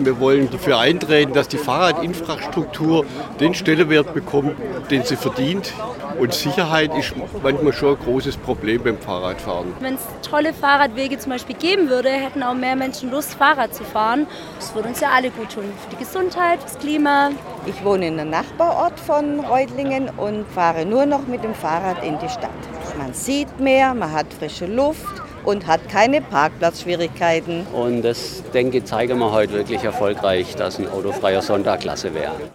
wir wollen dafür eintreten, dass die Fahrradinfrastruktur den Stellenwert bekommt, den sie verdient. Und Sicherheit ist manchmal schon ein großes Problem beim Fahrradfahren. Wenn es tolle Fahrradwege zum Beispiel geben würde, hätten auch mehr Menschen Lust, Fahrrad zu fahren. Das würde uns ja alle gut tun. Für die Gesundheit, fürs Klima. Ich wohne in einem Nachbarort von Reutlingen und fahre nur noch mit dem Fahrrad in die Stadt. Man sieht mehr, man hat frische Luft und hat keine Parkplatzschwierigkeiten. Und das, denke ich, zeigen wir heute wirklich erfolgreich, dass ein autofreier Sonntag klasse wäre.